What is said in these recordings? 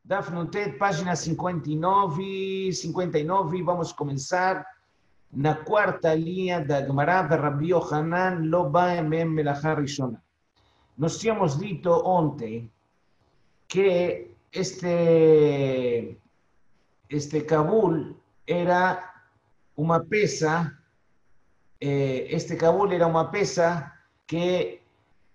Daf Nutet, página 59, vamos começar na quarta linha da Gemara de Rabbi Yohanan, lo ba'emem melachá rishona. Nós tínhamos dito ontem que este Kabul era uma peça, que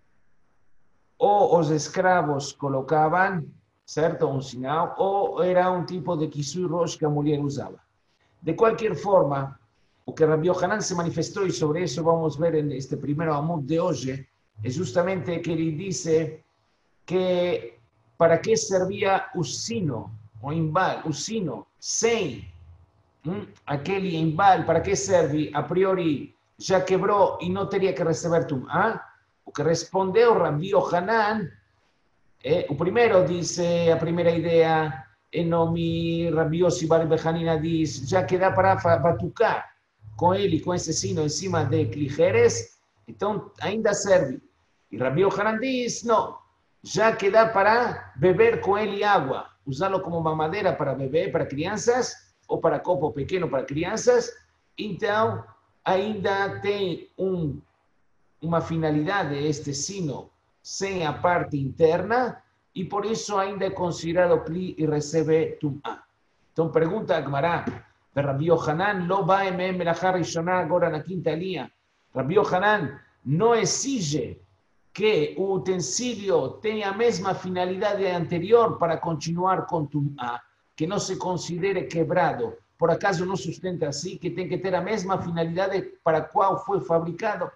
ou os escravos colocavam, certo, um sinal, ou era um tipo de kisui rosh que a mulher usava. De qualquer forma, o que Rabbi Yohanan se manifestou, e sobre isso vamos ver neste primeiro amud de hoje, é justamente que ele disse que para que servia o sino, o imbal, o sino, sem aquele imbal, para que serve? A priori já quebrou e não teria que receber tumá. O que respondeu Rabbi Yohanan, o primeiro disse, a primeira ideia, Enomi, Rabbi Yossi Bar Behanina diz, já que dá para batucar com ele, com esse sino em cima de cligeres, então ainda serve. E Rabbi Yohanan diz, não, já que dá para beber com ele água, usá-lo como mamadeira para beber, para crianças, ou para copo pequeno para crianças, então ainda tem uma finalidade este sino sem a parte interna, e por isso ainda é considerado kli e recebe tum'á. Então pergunta a Gemara, Rabbi Yohanan, lo ba'emem melachá rishona, agora na quinta linha, Rabbi Yohanan não exige que o utensílio tenha a mesma finalidade anterior para continuar com tum'á, que não se considere quebrado. Por acaso não sustenta assim, que tem que ter a mesma finalidade para a qual foi fabricado?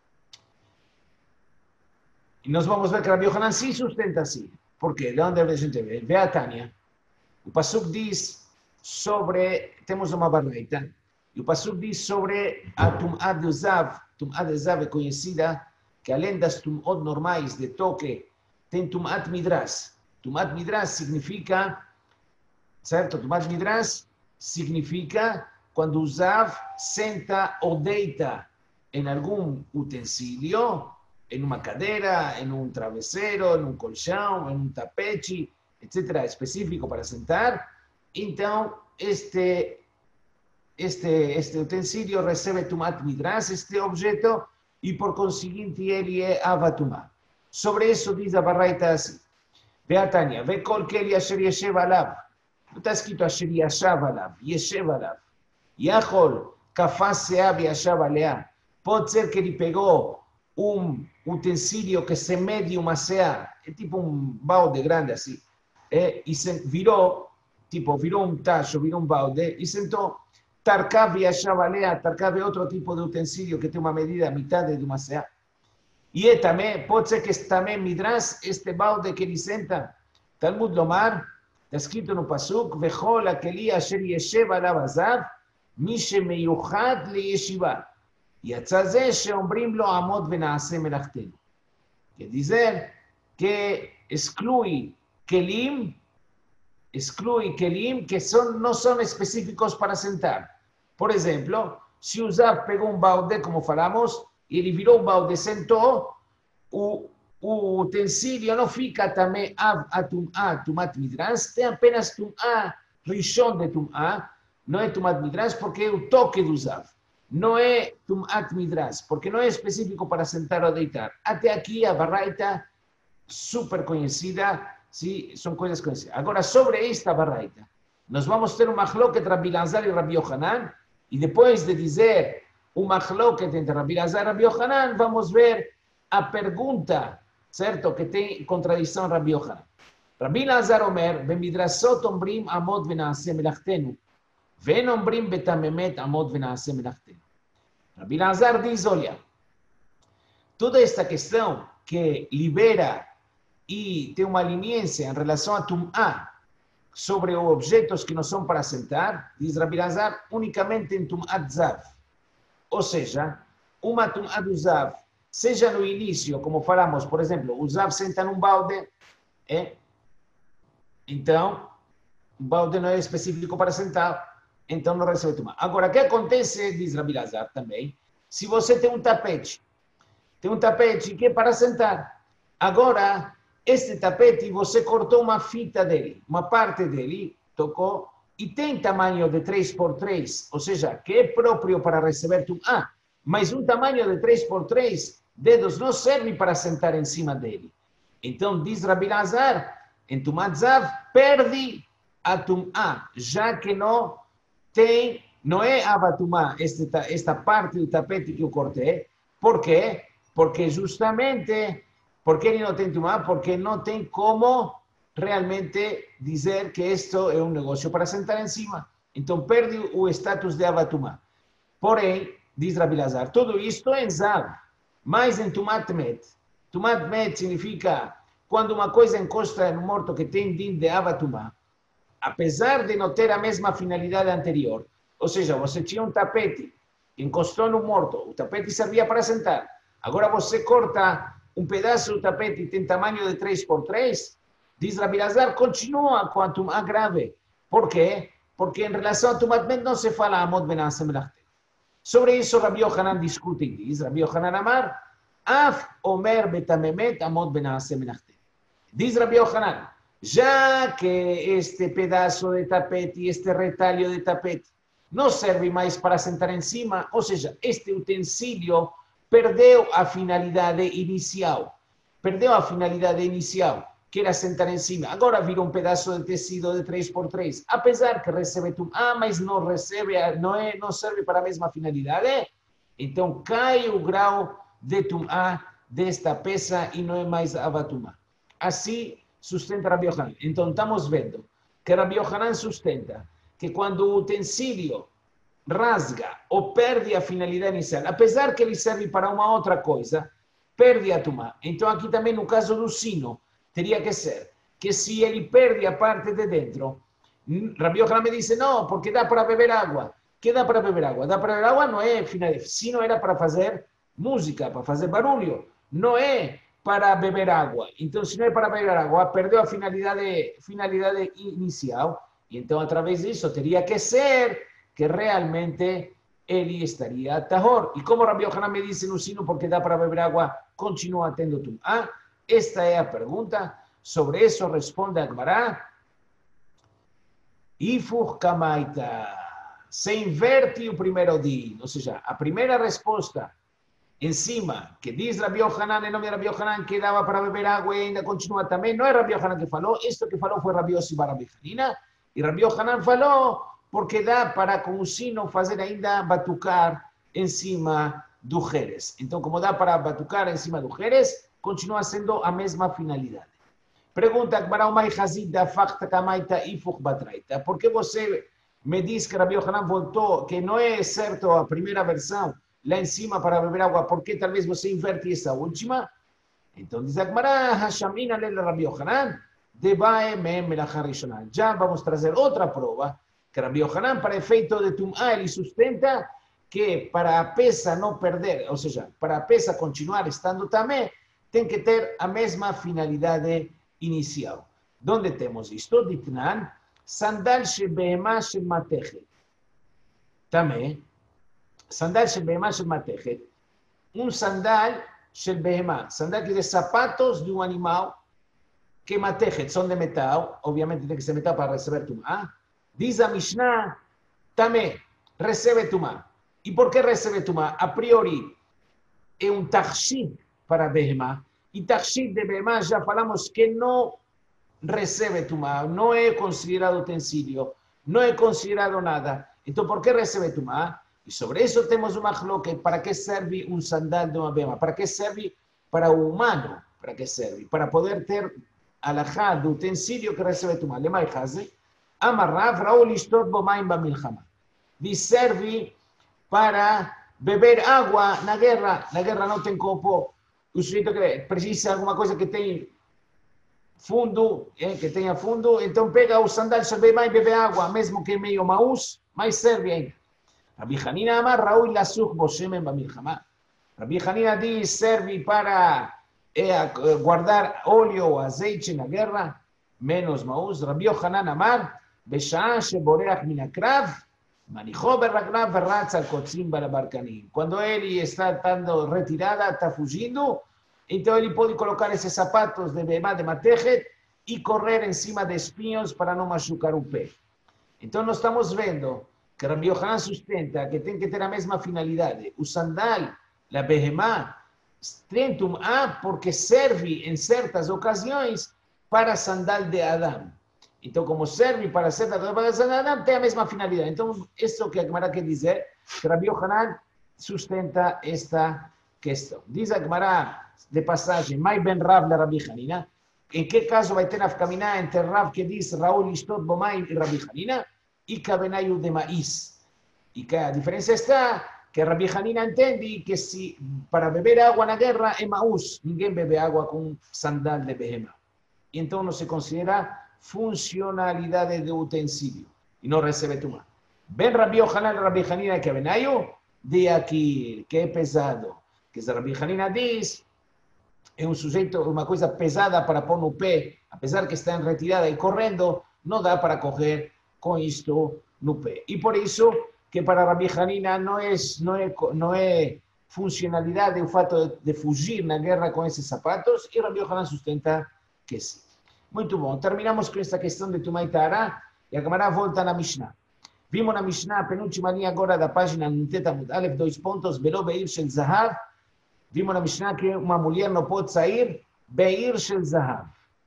E nós vamos ver que Rabbi Yohanan sim sustenta assim. Por quê? De onde a gente vê? Vê a Tânia. O Pasuk diz sobre... Temos uma barreita. E o Pasuk diz sobre a Tum'á de Zav. Tum'á de Zav é conhecida que além das Tum'ot normais de toque, tem Tum'at Midras. Tum'at Midras significa... Certo? Tum'at Midras significa quando o Zav senta ou deita em algum utensílio, em uma cadeira, em um travesseiro, em um colchão, em um tapete, etc., específico para sentar, então este utensílio recebe Tumat Midras, este objeto, e por conseguinte ele é Avatumá. Sobre isso diz a Baraita assim, Ve a Tânia, ve kol keli asher yeshev alav, não está escrito asher yashav alav, yeshev alav, yachol kafas seab yashav alea, pode ser que ele pegou utensílio que se mede uma seá, é tipo um balde grande assim, e se virou um tacho, virou um balde, e sentou. Tarkav e achavalea, Tarkav é outro tipo de utensílio que tem uma medida a metade de uma seá. E também, pode ser que também midras, este balde que ele senta, Talmud Lomar, está escrito no Pasuk, Vechol akeli asher yeshev alav azav, mi shemeyuchad leyeshiva. יצא זה שאומרים לו עמוד ונעשה מלאכתנו. Quer dizer que exclui kelim que não são específicos para sentar. Por exemplo, se o Zav pegou um balde, como falamos, e ele virou o balde e sentou, o utensílio não fica também a tumat midras, tem apenas tumá, rishon de tumá, não é tumat midras porque é o toque do Zav. Não é Tum'at Midras, porque não é específico para sentar ou deitar. Até aqui a barraita super conhecida, sim, são coisas conhecidas. Agora, sobre esta barraita, nós vamos ter um machloket Rabbi Lazar e Rabbi Yohanan, e depois de dizer um machloket entre Rabbi Lazar e Rabbi Yohanan, vamos ver a pergunta, certo, que tem contradição Rabbi Yohanan. Rabbi Lazar Omer, Bemidrasot ombrim amod venaseh melachtenu, ואין אומרים בתממת עמוד ונעשה מלאכתנו. Rabbi Lazar diz, olha, toda esta questão que libera e tem uma leniência em relação a Tum'á sobre objetos que não são para sentar, diz Rabbi Lazar, unicamente em Tum'at Zav. Ou seja, uma Tum'at do Zav, seja no início, como falamos, por exemplo, o Zav senta num balde, então, o balde não é específico para sentar, então não recebe tumá. Agora, o que acontece, diz Rabbi Lazar também, se você tem um tapete que é para sentar. Agora, este tapete você cortou uma fita dele, uma parte dele, tocou, e tem tamanho de 3x3, ou seja, que é próprio para receber tumá, mas um tamanho de 3x3 dedos não serve para sentar em cima dele. Então, diz Rabi Lazar, em Tumat Zav, perde a tumá, já que não é abatumá esta parte do tapete que eu cortei. Por quê? Porque justamente, porque ele não tem tumá? Porque não tem como realmente dizer que isto é um negócio para sentar em cima. Então perde o status de abatumá. Porém, diz Rabi Lazar, tudo isto é em Zav, mas em Tumat Met. Tumat Met significa quando uma coisa encosta no morto que tem din de abatumá, apesar de não ter a mesma finalidade anterior, ou seja, você tinha um tapete, encostou no morto, o tapete servia para sentar, agora você corta um pedaço do tapete e tem tamanho de 3x3, diz Rabi Lazar, continua com a tumá grave. Por quê? Porque em relação a Tumat Met não se fala Amod Ben Aseh Melachtet. Sobre isso, Rabi Yohanan discute e diz, Rabi Yohanan Amar, Af Omer Betamemet Amod Ben Aseh Melachtet. Diz Rabi Yohanan, já que este pedaço de tapete, este retalho de tapete, não serve mais para sentar em cima, ou seja, este utensílio perdeu a finalidade inicial. Perdeu a finalidade inicial, que era sentar em cima. Agora vira um pedaço de tecido de 3x3. Apesar que recebe tumá, mas não recebe, não serve para a mesma finalidade. Então cai o grau de tumá desta peça e não é mais abatumá. Assim sustenta Rabi Yohanan. Então estamos vendo que Rabi Yohanan sustenta que quando o utensílio rasga ou perde a finalidade inicial, apesar que ele serve para uma outra coisa, perde a tumá. Então aqui também no caso do sino, teria que ser que se ele perde a parte de dentro, Rabi Yohanan me diz, não, porque dá para beber água. Que dá para beber água? Dá para beber água não é final, sino era para fazer música, para fazer barulho. Não é para beber água. Então, se não é para beber água, perdeu a finalidade inicial. E então, através disso, teria que ser que realmente ele estaria tahor. E como Rabi Yohanan me disse no sino, porque dá para beber água, continua tendo tumá. Esta é a pergunta. Sobre isso responde a Gemara. Ifur kamaita. Se inverte o primeiro dia. Ou seja, a primeira resposta em cima, que diz Rabi Yohanan, em nome de Rabi Yohanan, que dava para beber água e ainda continua também, não é Rabi Yohanan que falou, isto que falou foi Rabi Yossi bar Rabi Hanina, e Rabi Yohanan falou porque dá para com o sino fazer ainda batucar em cima do Jerez. Então, como dá para batucar em cima do Jerez, continua sendo a mesma finalidade. Pergunta para o Mai Hazid da Fakta Kamaita Ifuk Batraita, por que você me diz que Rabi Yohanan voltou, que não é certo a primeira versão, lá em cima para beber água, porque talvez você inverte essa última? Então diz a Gemara, Hashamina lele Rabi Yohanan, debae mem melachar rishonah. Já vamos trazer outra prova, que Rabi Yohanan, para efeito de tumá, ele sustenta que para a peça não perder, ou seja, para a peça continuar estando também, tem que ter a mesma finalidade inicial. Donde temos isto? Ditnan, sandal shebehema shematechet. Também, sandal shel behemah shel matechet, sandal shel behemah, sandal que é de sapatos de animal que matechet, são de metal, obviamente tem que ser metal para receber tumá. Diz a Mishnah, também recebe tumá. E por que recebe tumá? A priori é tachshit para behemah, e tachshit de behemah já falamos que não recebe tumá, não é considerado utensílio, não é considerado nada. Então, por que recebe tumá? E sobre isso temos uma hloque. Para que serve um sandal de uma bema? Para que serve para o humano? Para que serve? Para poder ter alahá do utensílio que recebe tumá. Lemai haze, amarrav raul listot bomaim bamilchama. Diz, serve para beber água na guerra. Na guerra não tem copo. O sujeito que precisa de alguma coisa que tem fundo, que tenha fundo, então pega o sandal, serve mais e bebe água, mesmo que meio maús, mas serve ainda. Rabi Hanina amar raúl lasuch boshemen bamilchama. Rabi Hanina diz, serve para guardar óleo ou azeite na guerra, menos maús. Rabi Yohanan amar, בשעה שבורח מן הקרב, מניחו ברגליו ורץ על קוצים בלברקנים. Quando ele está dando retirada, está fugindo, Entonces él puede colocar esos zapatos de bema de matejet y correr encima de espinhos para no machucar un pie. Entonces no estamos viendo que Rabbi Yohanan sustenta que tiene que tener la misma finalidad. O sandal, la behemá, strentum a porque serve en ciertas ocasiones para sandal de Adán. Entonces, como serve para ciertas ocasiones de Adán, tiene la misma finalidad. Entonces, esto que Agmará que dice, que Rabbi Yohanan sustenta esta cuestión. Dice Agmará de pasaje, Mai ben Rav la Rabbi Hanina. ¿En qué caso va a tener caminar entre Rav que dice Raúl Ishtot Bomay y Rabbi Hanina y Kabenayu de maíz? Y que la diferencia está que Rabbi Hanina entiende que si para beber agua en la guerra es maús, ninguém bebe agua con sandal de behemá. Y entonces no se considera funcionalidades de utensilio y no recibe tuma. Ven Rabbi Yohanan y Rabbi Hanina y Kabenayu de aquí, que es pesado. Que si Rabbi Hanina dice es un sujeto, una cosa pesada para poner un pie, a pesar que está en retirada y corriendo, no da para coger con esto un pie. Y por eso que para Rabbi Hanina no es funcionalidad de un fato de fugir en la guerra con esos zapatos, y Rabbi Yohanan sustenta que sí. Muy bien, terminamos con esta cuestión de Tumá y Tahara, y a camarada volta na Mishnah. Vimos na Mishnah, penúltima linha agora da página Nuteta Mud Aleph, 2 pontos, Velo Beir Shel Zahav. Vimos na Mishnah que uma mulher não pode sair Beir Shel Zahav.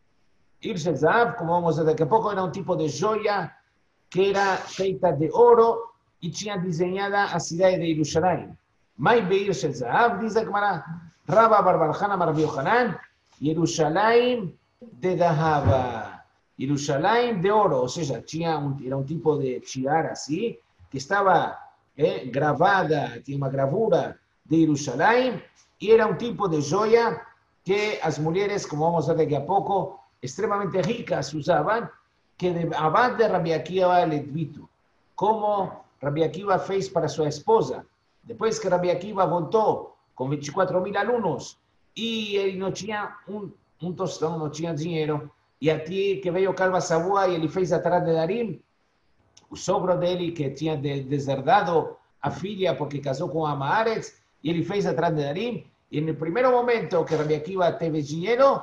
Ir Shel Zahav, como vamos a ver daqui a pouco, era um tipo de joia que era feita de ouro e tinha desenhada a cidade de Jerusalém. Mai Beir Shel Zahav, diz a Gemara, Rabba Barbarjana Rabbi Yohanan, Jerusalém de Dahava. Jerusalém de oro, ou seja, era um tipo de tiara assim, que estava gravada, tinha uma gravura de Jerusalém, e era um tipo de joia que as mulheres, como vamos a ver daqui a pouco, extremamente ricas usavam, que de abad de Rabbi Akiva Ledvito, como Rabbi Akiva fez para sua esposa. Depois que Rabbi Akiva voltou com 24.000 alunos e ele não tinha um tostão, não tinha dinheiro, e aqui que veio Calva Sabua e ele fez atrás de Darim, o sogro dele que tinha deserdado a filha porque casou com a Maaretz, e ele fez atrás de Darim, e no primeiro momento que Rabbi Akiva teve dinheiro,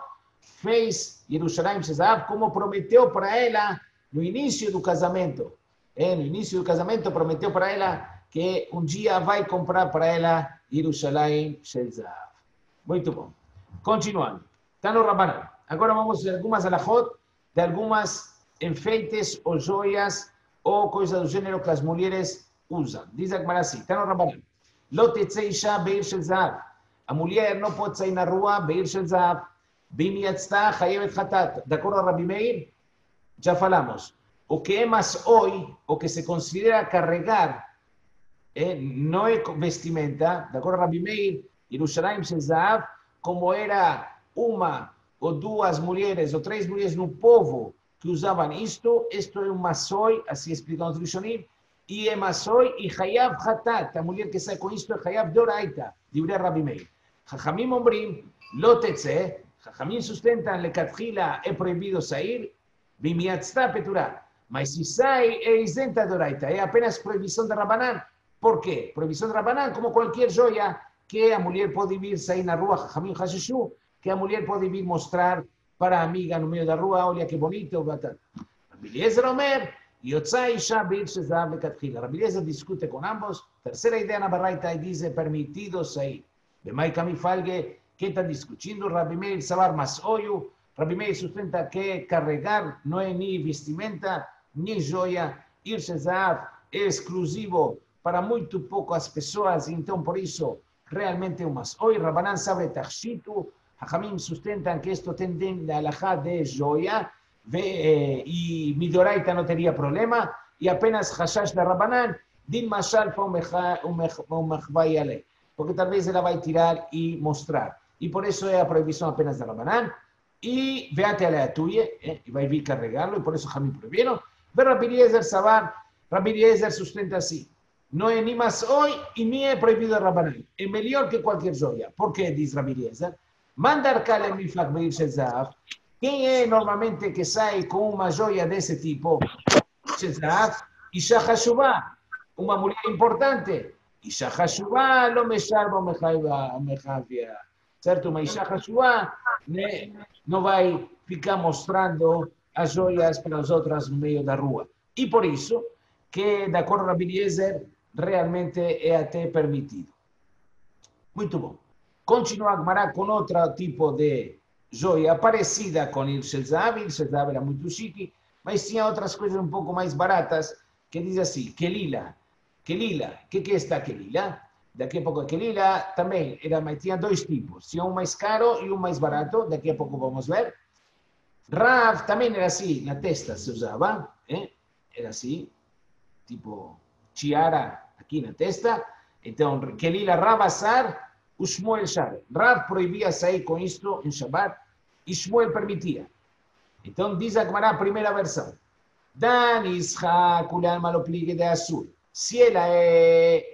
fez Jerusalém Shezab como prometeu para ela no início do casamento. No início do casamento prometeu para ela que um dia vai comprar para ela Jerusalém Shezab. Muito bom. Continuando. Está no Rabanan. Agora vamos ver algumas alahot de algumas enfeites ou joias ou coisas do gênero que as mulheres usam. Diz a Gemara assim, está no Rabanan. Lo tetzei isha beir shel zahav. A mulher não pode sair na rua beir shel zahav. Bim yatzta chayevet chatat. De acordo a Rabbi Meir, já falamos. O que é mais hoy, o que se considera carregar, não é vestimenta. De acordo a Rabbi Meir, Jerusalém shel zahav, como era uma ou duas mulheres ou três mulheres no povo que usavam isto é um masoi, assim explicamos o Rishonim, e é masoi e hayav hatat, a mulher que sai com isto é hayav doraita, divrei Rabbi Meir. Chachamim ombrim, lo tetze, Chachamim sustentan, lecatchila é proibido sair, bimiatzta peturá, mas se sai é isenta doraita, é apenas proibição de Rabanan. Por quê? Proibição de Rabanan, como qualquer joia que a mulher pode vir sair na rua, Chachamim Hasheshu, que a mulher pode vir mostrar para a amiga no meio da rua, olha que bonito, Rabbi Eliezer Omer, Yotzai Isha Beir Shel Zahav lecatchila. Rabbi Eliezer discute com ambos, terceira ideia na Baraita diz, é permitido sair. Bemai Kami Falge, que está discutindo, Rabbi Meir Sabar Masoyu, Rabbi Meir sustenta que carregar não é nem vestimenta, nem joia, Ir Shel Zahav é exclusivo para muito poucas pessoas, então por isso realmente é um Masoyu. Rabanan sabe Tachshitu, Hachamim sustentan que esto tem la alajá de joia y Midoraita no tenía problema y apenas Hashash de Rabanan, Din Mashal fue un mechvay ale, porque tal vez ela vai tirar y mostrar. Y por eso es la prohibición apenas de Rabanan y véate a la tuya y va a ir carregarlo y por eso Hachamim prohibieron. Pero Rabbi Eliezer Sabar, Rabbi Eliezer sustenta así. No es ni más hoy y ni es prohibido de Rabanan. Es mejor que cualquier joya. ¿Por qué dice Rabbi Eliezer? Mandar Kalem Miflak Beir Shel Zahav. ¿Quién es normalmente que sale con una joya de ese tipo? Shel Zahav. Isha Hashuvah, una mujer importante. Isha Hashuvah lo me salvo mejavia. certo? Uma Isha Hashua não vai ficar mostrando as joias para as outras no meio da rua. E por isso que, de acordo com Rabi Eliezer, realmente é até permitido. Muito bom. Continua a Gemara com outro tipo de joia parecida com o Shel-Zahav. O Shel-Zahav era muito chique, mas tinha outras coisas um pouco mais baratas, que diz assim, Kelila. Kelila, o que é esta Kelila? Daqui a pouco a Kelila também era, mas tinha dois tipos, tinha um mais caro e um mais barato, daqui a pouco vamos ver. Rav também era assim, na testa se usava, era assim, tipo tiara aqui na testa. Então, Kelila Rav Asar, o Shmuel Share. Rav proibia sair com isto em Shabbat e Shmuel permitia. Então, diz a Gemara a primeira versão. Dan Isha Kulan Malopligue de Azul. Se ela é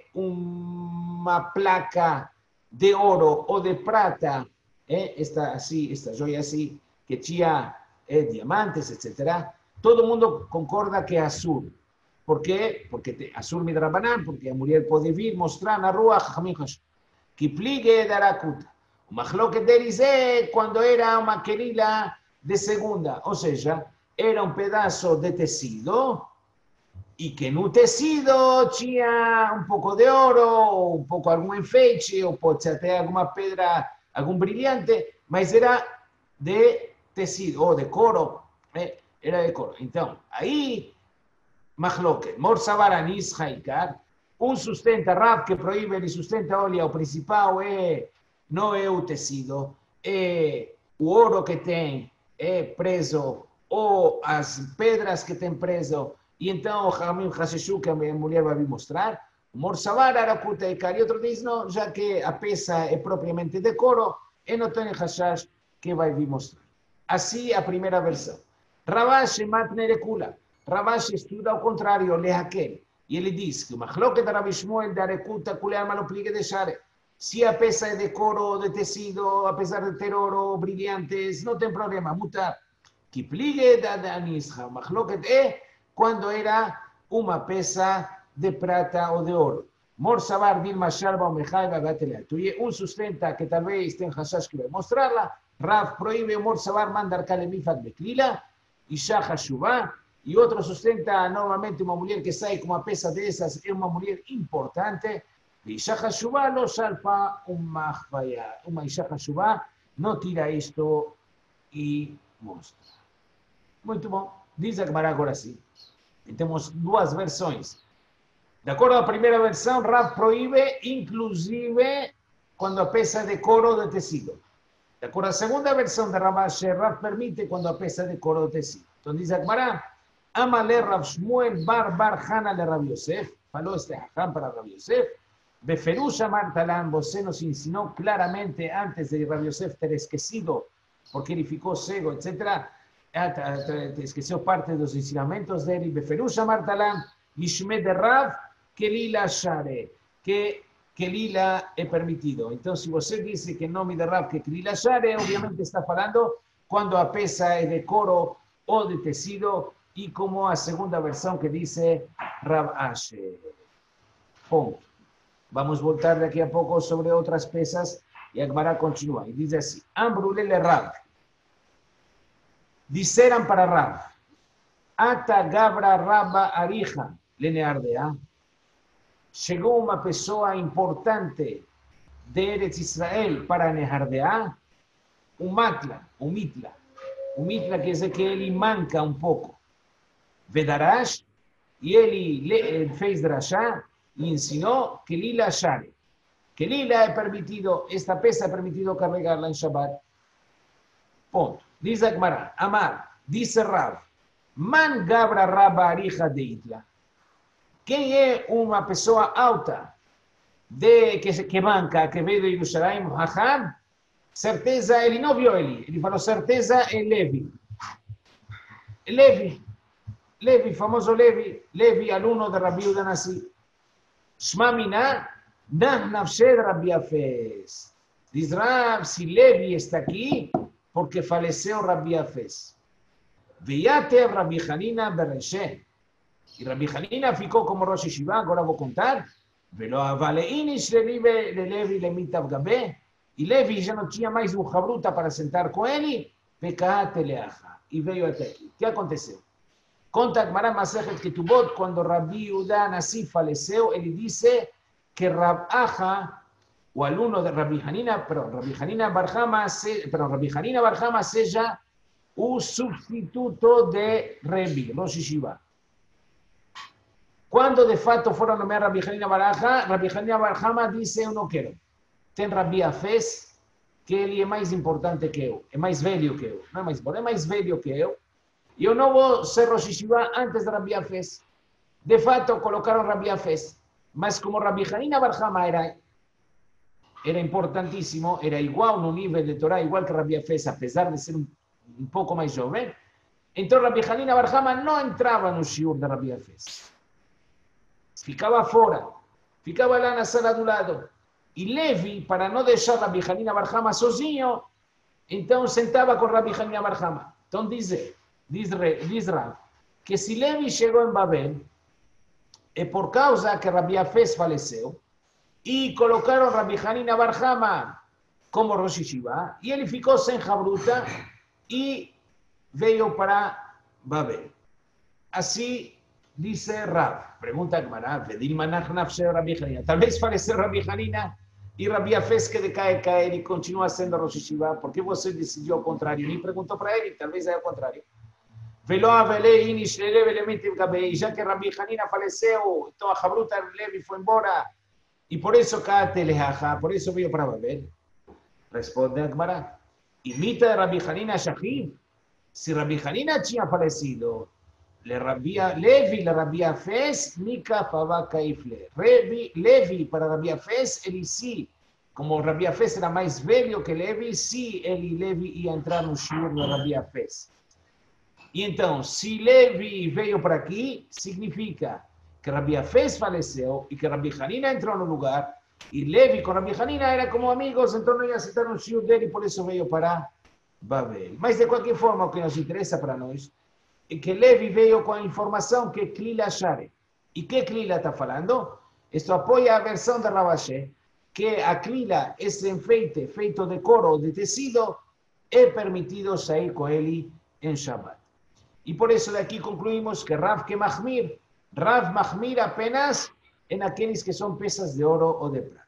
uma placa de ouro ou de prata, esta joia assim, que tinha diamantes, etc., todo mundo concorda que é azul. Por quê? Porque azul midrabanan, porque a mulher pode vir mostrar na rua que pligue de aracuta. O machloket deles é quando era uma kelila de segunda, ou seja, era um pedaço de tecido e que no tecido tinha um pouco de ouro, um pouco algum enfeite, ou pode ser até alguma pedra, algum brilhante, mas era de tecido, ou de couro, era de couro. Então, aí, machloket, mor savaranis haikar, sustenta Rav que proíbe e sustenta óleo, o principal não é o tecido, é o ouro que tem preso, ou as pedras que tem preso, e então o Hamim Hasheshu, que a mulher vai me mostrar, o Morsavar Arakuta e Kari, outro diz, não, já que a peça é propriamente de couro, e não tem Hashash que vai vir mostrar. Assim a primeira versão. Ravash Matne Rekula. Ravash estuda ao contrário, Lehakel. E ele diz que o Machloket da Rabi Shmuel da Arekuta Kuleama lo pligue de Share. Se a peça é de couro ou de tecido, apesar de ter ouro brilhantes, não tem problema, muta. Que pligue da Danisha. O Machloket é quando era uma peça de prata ou de ouro. Mor Sabar Dilma Sharba Omechai Bagatelea. Sustenta que talvez tenha Hashash que vai mostrá-la. Rav proíbe o Mor Sabar mandar Kalemifat Beklila. Isha Hashuvah. E outro sustenta novamente uma mulher que sai com uma peça dessas, é uma mulher importante. Isha Hashuvah lo salfa uma Isha Hashuvah não tira isto e mostra. Muito bom. Diz a Gemara agora sim. Temos duas versões. De acordo com a primeira versão, Rav proíbe, inclusive, quando a peça é de couro ou de tecido. De acordo com a segunda versão de Ravash, Rav permite quando a peça é de couro ou de tecido. Então diz a Gemara, Amale Rav Shmuel Bar Hana le Rav Yosef, falou este Hacham para Rav Yosef, Beferush Amar Talan, você nos ensinou claramente antes de Rav Yosef ter esquecido, porque ele ficou cego, etc., esqueceu parte dos ensinamentos dele, Beferush Amar Talan, Ishme de Rav, Kelila Share, que Kelila é permitido. Então, se você diz que em nome de Rav que Kelila Share, obviamente está falando quando a peça é de couro ou de tecido, e como a segunda versão que diz Rav Asher. Ponto. Vamos voltar daqui a pouco sobre outras peças e a Gemara continua. E diz assim, Ambrulele Rav. Disseram para Rav, Ata Gabra Rabba Arija, Leneardea. Chegou uma pessoa importante de Eretz Israel para Nehardeá, um Matla, um Mitla. O Mitla quer dizer que ele manca um pouco. Vedarash, e ele fez drashá e ensinou que lila share. Que lila é permitido, esta peça é permitido carregarla em Shabbat. Ponto. Diz a Gemara, Amar, disse Rav, Man Gabra Rabba Arija de Itla. Quem é uma pessoa alta que manca, que veio de Jerusalém, Hacham? Certeza, ele não viu ele falou certeza é Levi. Levi, famoso Levi, aluno de Rabi Yehuda Nasi. Shma Mina, Nah Nafshed Rabi Afes. Diz Rav, se Levi está aqui, porque faleceu Rabi Afes. Veyatev Rabi Hanina Bereshe. E Rabi Hanina ficou como Rosh Yeshiva, agora vou contar. Velo avaleinish Levi lemitav gabe. E Levi já não tinha mais um Habruta para sentar com ele, Pekateleaha, e veio até aqui. O que aconteceu? Conta Agmará Masechet Ketubot, quando Rabi Yehuda Nassi faleceu, ele disse que Rab Acha, o aluno de Rabi Hanina, Rabi Hanina Barhama seja o substituto de Rebi, Rosh Yeshiva. Quando de fato foram nomear Rabi Hanina Barhama disse, eu não quero. Tem Rabi Afes, que ele é mais importante que eu, é mais velho que eu, não é mais bom, é mais velho que eu, e eu não vou ser Rosh Yeshiva antes de Rabi Afes. De fato, colocaram Rabi Afes, mas como Rabi Hanina Barhama era importantíssimo, era igual no nível de Torá, igual que Rabi Afes, apesar de ser um pouco mais jovem, então Rabi Hanina Barhama não entrava no shiur de Rabi Afes. Ficava fora, ficava lá na sala do lado. E Levi, para não deixar Rabi Hanina Barhama sozinho, então sentava com Rabi Hanina Barhama. Então diz Rav, que se Levi chegou em Babel, é por causa que Rabi Afes faleceu, e colocaram Rabi Hanina Barhama como Rosh Yeshiva, e ele ficou sem Habruta, e veio para Babel. Assim dice Rav, pregunta Gemara, Rabi Hanina. Tal vez faleceu Rabi Hanina e Rabi Afes que decae cair e continua sendo Rosh Yeshiva. Por que você decidiu ao contrário? Nem perguntou para ele, talvez é ao contrário. E já que Rabi Hanina faleceu, então a Habruta Levi foi embora. E por isso por isso veio para Babel. Responde a Gemara. Imita de Rabi Hanina Shahid. Se Rabi Hanina tinha falecido, Levi le Rabi Afes, Mika Favaka Ifle. Levi para Rabi Afes, ele sim, como Rabi Afes era mais velho que Levi, sim, ele e Levi ia entrar no shiur de Rabi Afes. E então, se Levi veio para aqui, significa que Rabi Afes faleceu e que Rabi Hanina entrou no lugar, e Levi com Rabi Hanina era como amigos, então não ia aceitar no shiur dele, por isso veio para Babel. Mas de qualquer forma, o que nos interessa para nós é que Levi veio com a informação que Klila Share. E que Klila está falando? Isso apoia a versão de Rabashé, que a Klila, esse enfeite feito de couro ou de tecido, é permitido sair com ele em Shabbat. E por isso daqui concluímos que Rav Mahmir apenas em aqueles que são peças de ouro ou de prata.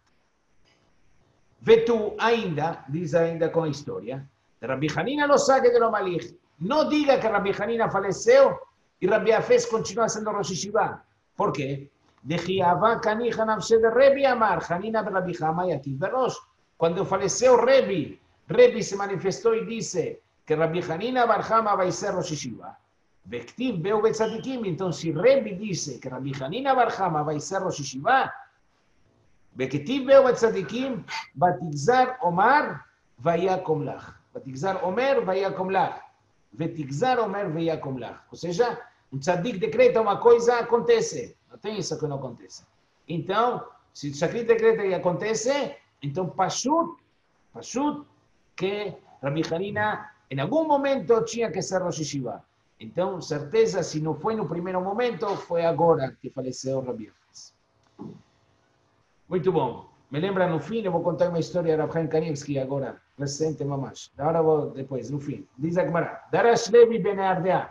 Vetu ainda, diz ainda com a história, Rabi Hanina lo saque de lo malig. No diga que Rabi Hanina faleceu e Rabi Afes continua sendo Rosh Yeshiva. ¿Por qué? De Jiavá Kanija Nafse de Rebi Amar, Hanina de Rabi Hama y aquí Berosh. Cuando faleceu Rebi se manifestou e disse que Rabi Hanina Barhama vai ser Rosh Yeshiva. Vektiv Beu Betzadikim, então se Rebi disse que Rabi Hanina Barhama vai ser Rosh Yeshiva, Vektiv Beu Betzadikim, Batigzar Omar, Vayakom Lach. Batigzar Omer, Vayakom Lach. Vetigzar Omer Vayakom Lach. Ou seja, um tzadik decreta uma coisa, acontece. Não tem isso que não acontece. Então, se o tzadik decreta e acontece, então Pashut, que Rabi Hanina em algum momento tinha que ser Rosh Yeshiva. Então, certeza, se não foi no primeiro momento, foi agora que faleceu Rabi Afes. Muito bom. Me lembra no fim, eu vou contar uma história de Rav Chaim Kanievski agora, recente, mamash. Agora vou depois, no fim. Diz a Gemara, Darash Levi ben Ardea.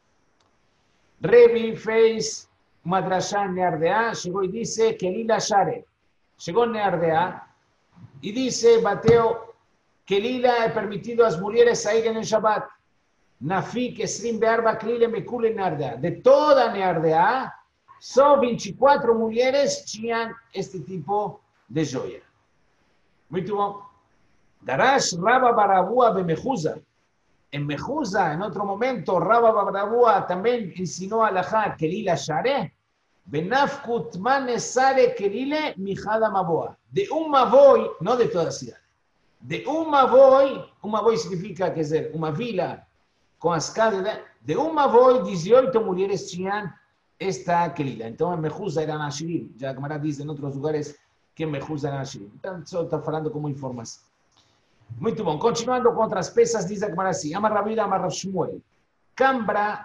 Revi fez uma drashá em Ardea, chegou e disse que Lila Share. Chegou em Ardea e disse, bateu, que Lila é permitido às mulheres saírem em Shabbat. Nafik Esrim Bearba Klile Mekule Nardea. De toda a Ardea, só 24 mulheres tinham este tipo de joia. Muito bom. Darash Rabba Barabua Bemejuza. En Mejuza, en otro momento, Rabba Barabua también enseñó a Lajá que Lila Share. Benafkut Manesare Kelile Mijada Maboa. De un Maboy, no de toda la ciudad. De un Maboy significa que es una vila con as casas. De un Maboy, 18 mujeres tinham esta Kelila. Entonces en Mejuza eran Ashirim. Ya Gemara dice en otros lugares que en Mejuza eran Ashirim. Entonces só está falando como informação. Muito bom. Continuando com outras peças, diz a Gemara assim. Amar Rabida, Amar Rav Shmuel. Cambra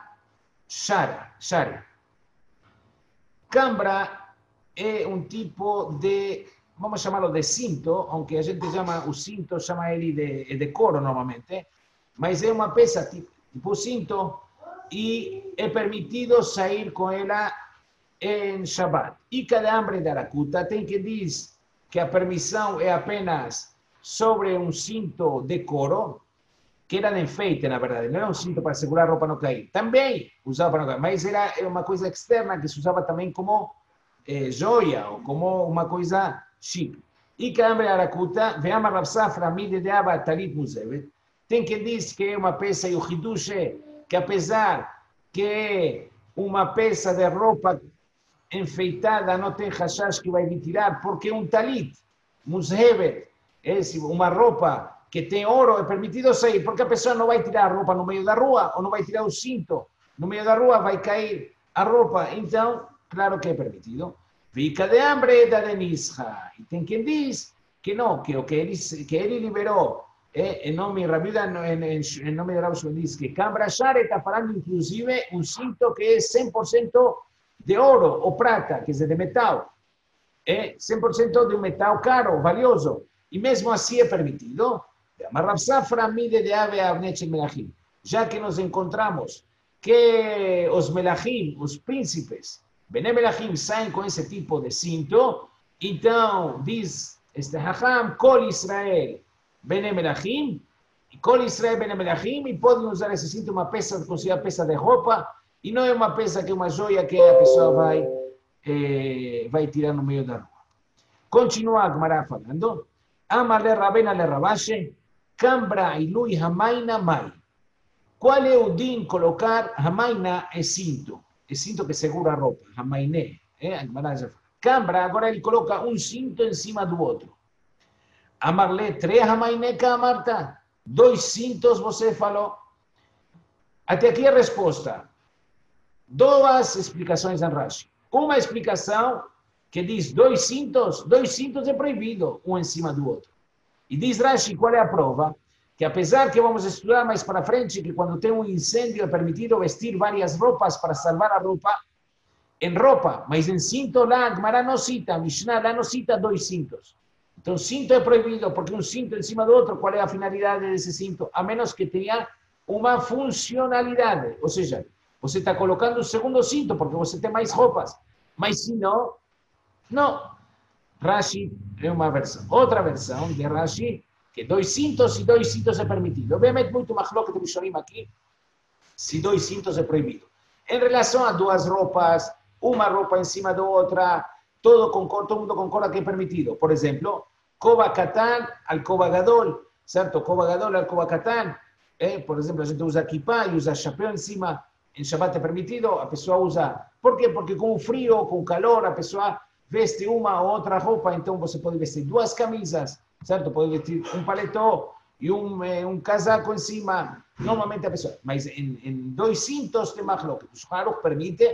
Shara. Cambra é um tipo de vamos a llamarlo de cinto, aunque a gente llama o cinto, chama ele de couro normalmente, mas é uma peça tipo cinto e é permitido sair com ela em Shabbat. E cada hambre de Aracuta tem que dizer que a permissão é apenas sobre um cinto de couro, que era de enfeite, na verdade, não era um cinto para segurar a roupa não cair. Também usava para não cair, mas era uma coisa externa que se usava também como joia ou como uma coisa chique. E cada hambre de Aracuta, veama Rav Safra, mide de aba talit muzevet, tem que dizer que é uma peça e o hidush é que apesar que é uma peça de roupa enfeitada, não tem hashash que vai tirar, porque um talit, mushevet, é uma roupa que tem ouro, é permitido sair, porque a pessoa não vai tirar a roupa no meio da rua, ou não vai tirar o cinto no meio da rua, vai cair a roupa, então, claro que é permitido. Fica de hambre da Denisha, e tem quem diz que não, que o que ele liberou, em nome de Rabiuda, em nome de Rav Shmuel, diz que Cambra Share está falando inclusive um cinto que é 100% de ouro ou prata, quer dizer, de metal. É 100% de um metal caro, valioso. E mesmo assim é permitido. Mas Rav Safra mide de ave a Avnech Melachim. Já que nos encontramos que os Melachim, os príncipes, Bené Melachim, saem com esse tipo de cinto, então diz este Hacham, Kol Israel, Bené Melachim, e Kol Israel, Bené Melachim, e podem usar esse cinto, uma peça, considerada peça de roupa, e não é uma peça que é uma joia que a pessoa vai tirar no meio da rua. Continua a Gemara falando. Amale Rabena le Rabashe, Cambra Ilui Hamaina Mai. Qual é o din colocar Hamaina é cinto que segura a roupa, Hamainé. Cambra, agora ele coloca um cinto em cima do outro. Amarle 3 Hamainé Marta, 2 cintos você falou. Até aqui a resposta. 2 explicações em Rashi. Uma explicação que diz 2 cintos é proibido, um em cima do outro. E diz Rashi, qual é a prova? Que apesar que vamos estudar mais para frente, que quando tem um incêndio é permitido vestir várias roupas para salvar a roupa, em roupa, mas em cinto lá, Gemara não cita, Mishnah lá não cita 2 cintos. Então cinto é proibido, porque um cinto em cima do outro, qual é a finalidade desse cinto? A menos que tenha uma funcionalidade, ou seja, você está colocando o segundo cinto porque você tem mais roupas, mas se não, não. Rashi é uma versão. Outra versão de Rashi, que 2 cintos e 2 cintos é permitido. Obviamente, muito mais louco que Rishonim aqui, se 2 cintos é proibido. Em relação a 2 roupas, uma roupa em cima da outra, todo mundo concorda que é permitido. Por exemplo, Kova Katan al Kova Gadol, certo? Kova Gadol al Kova Katan. Por exemplo, a gente usa kippah e usa chapéu em cima. Em Shabbat é permitido, a pessoa usa. Por quê? Porque com o frio, com o calor, a pessoa veste uma ou outra roupa, então você pode vestir 2 camisas, certo? Pode vestir um paletó e um casaco em cima. Normalmente a pessoa. Mas em 2 cintos tem machlok. Os Haruch permite.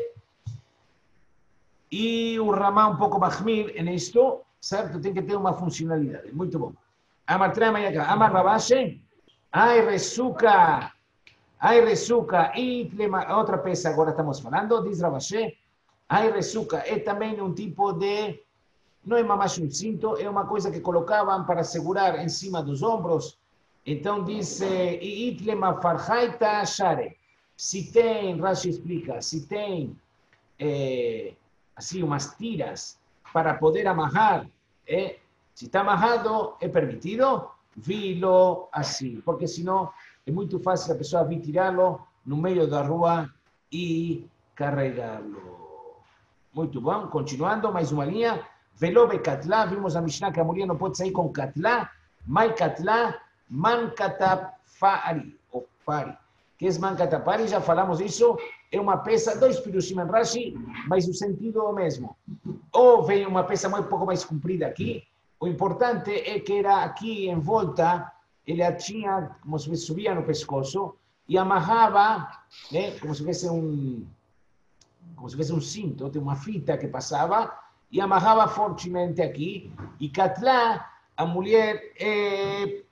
E o Ramá um pouco mahmir em isto, certo? Tem que ter uma funcionalidade. Muito bom. Amar Trama Amar Rabashe. Ai Resuka. Ai Resuka. E outra peça agora estamos falando. Diz Rabashe. Ai Resuka é também um tipo de, não é mais um cinto, é uma coisa que colocavam para segurar em cima dos ombros. Então diz, Itlema Farhaita Share. Se tem, Rashi explica, se tem assim umas tiras para poder amarrar, se está amarrado, é permitido, vilo assim, porque senão é muito fácil a pessoa vir tirá-lo no meio da rua e carregá-lo. Muito bom, continuando, mais uma linha. Velobe Katlá, vimos a Mishnah que a mulher não pode sair com Katlá. Mai Katlá, Man Katapari, ou Pari. Que é Man Katapari, já falamos isso. É uma peça, 2 pirushim em Rashi, mas o sentido é o mesmo. Ou vem uma peça um pouco mais comprida aqui. O importante é que era aqui em volta, ele tinha, como se subia no pescoço, e amarrava, como se fosse um cinto, tem uma fita que passava e amarrava fortemente aqui. E Katlá, a mulher é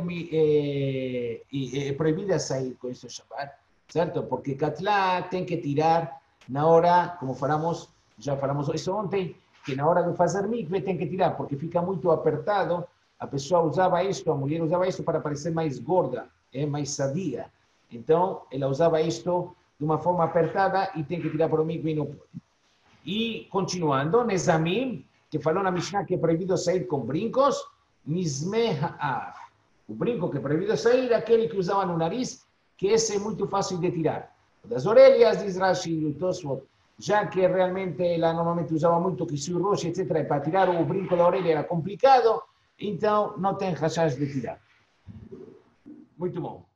proibida sair com isso Shabbat, certo? Porque Katlá tem que tirar na hora, como já falamos isso ontem, que na hora de fazer mikve tem que tirar, porque fica muito apertado. A pessoa usava isto, a mulher usava isto para parecer mais gorda, mais sadia. Então, ela usava isto de uma forma apertada e tem que tirar para o mikve e não pode. E, continuando, Nezamim, que falou na Mishnah que é proibido sair com brincos, Nizmeh ha'af. O brinco que é proibido sair é aquele que usava no nariz, que esse é muito fácil de tirar. Das orelhas, diz Rashi e o Tosfot, já que realmente ela normalmente usava muito Kisui Roshi, etc., e para tirar o brinco da orelha era complicado, então não tem rachas de tirar. Muito bom.